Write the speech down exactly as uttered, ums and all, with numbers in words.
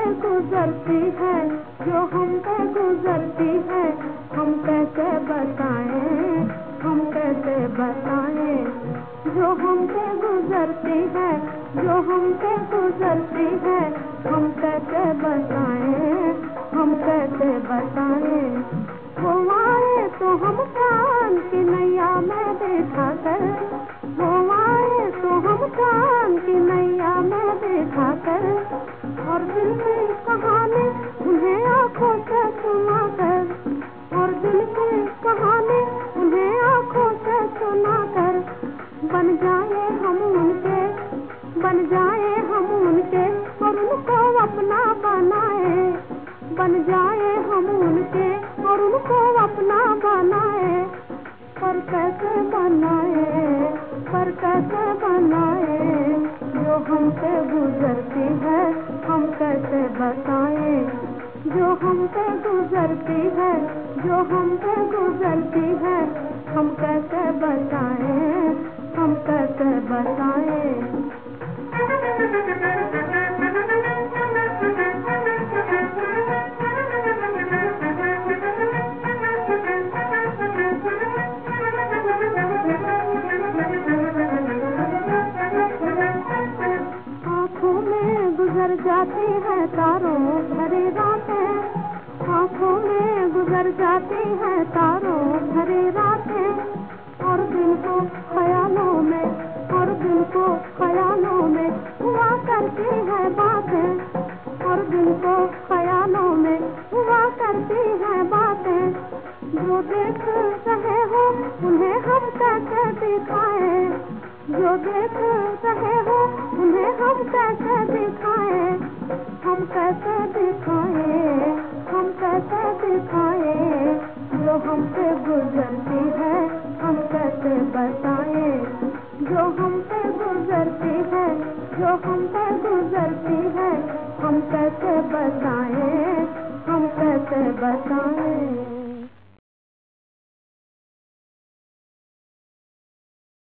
गुजरती है, जो हम पे गुजरती है, हम कैसे बताएं, हम कैसे बताएं। जो हम पे गुजरती है, जो हम पे गुजरती है, हम कैसे बताएं, हम कैसे बताएं। वो आए तो हम चांद की नैया में देखा कर, वो आए तो हम चांद की नैया में देखा कर, और दिल की कहानी उन्हें आंखों से सुना कर, और दिल की कहानी उन्हें आंखों से सुना कर। बन जाए हम उनके, बन जाए हम उनके, और उनको अपना बनाए। बन जाए हम उनके और उनको अपना बनाए। पर कैसे बनाए, पर कैसे बनाए। जो हमसे गुजरती है, हम कैसे बताएं। जो हमसे गुजरती है, जो हमसे गुजरती है, हम कैसे बताएं, हम कैसे बताएं। आँखों में गुजर जाती है तारों भरी रातें, आँखों में गुजर जाती है तारों भरी रातें, और दिल को ख्यालों में, और दिल को ख्यालों में हुआ करती है बातें, और दिल को ख्यालों में हुआ करती है बातें। जो देख रहे हो उन्हें हम कैसे दिखाएं, जो देख रहे हो उन्हें हम कैसे दिखाएं। हम कैसे दिखाएं, हम कैसे दिखाएं। जो हमसे गुजरती है, हम कैसे बताएं। जो हमसे गुजरती है, जो हमसे गुजरती है, हम कैसे बताएं, हम कैसे बताएं।